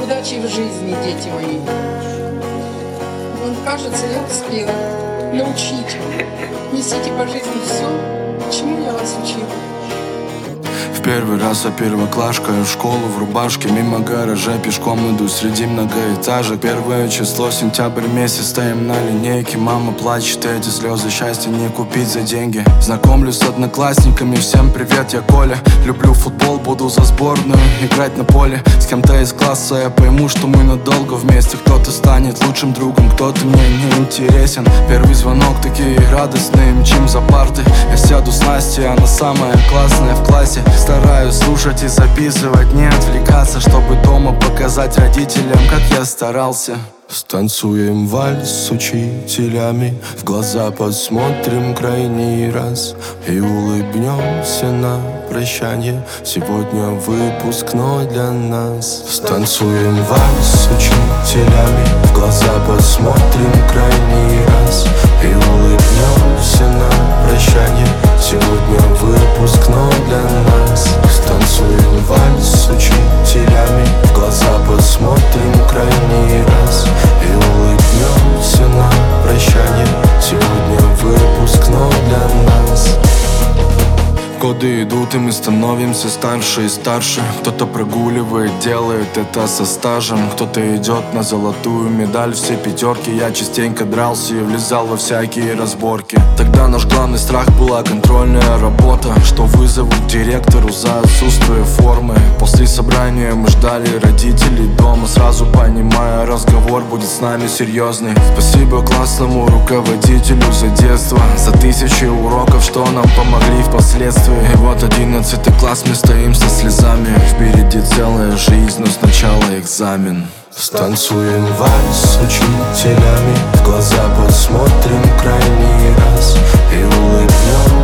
Удачи в жизни, дети мои. Вам кажется, я успела. Научите. Несите по жизни все, чему я вас учила. В первый раз я первоклашка, я в школу в рубашке. Мимо гаража пешком иду среди многоэтажек. Первое число, сентябрь месяц, стоим на линейке. Мама плачет, эти слезы счастья не купить за деньги. Знакомлюсь с одноклассниками, всем привет, я Коля. Люблю футбол, буду за сборную играть на поле. С кем-то из класса я пойму, что мы надолго вместе. Кто-то станет лучшим другом, кто-то мне не интересен. Первый звонок, такие радостные, мчим за парты. Я сяду с Настей, она самая классная в классе. Стараюсь слушать и записывать, не отвлекаться, чтобы дома показать родителям, как я старался. Станцуем вальс с учителями, в глаза посмотрим крайний раз и улыбнемся на прощание. Сегодня выпускной для нас. Станцуем вальс с учителями, в глаза посмотрим крайний раз и улыбнемся на прощание. Сегодня выпускной для нас. Станцуем вальс с учителями, в глаза посмотрим крайний раз и улыбнемся на прощание. Сегодня выпускной для нас. Годы идут, и мы становимся старше и старше. Кто-то прогуливает, делает это со стажем. Кто-то идет на золотую медаль, все пятерки. Я частенько дрался и влезал во всякие разборки. Тогда наш главный страх была контрольная работа, что вызовут к директору за отсутствие формы. После собрания мы ждали родителей дома, сразу понимая, разговор будет с нами серьезный. Спасибо классному руководителю за детство, за тысячи уроков, что нам помогли впоследствии. И вот 11 класс, мы стоим со слезами. Впереди целая жизнь, но сначала экзамен. Станцуем вальс с учителями, в глаза посмотрим крайний раз и улыбнемся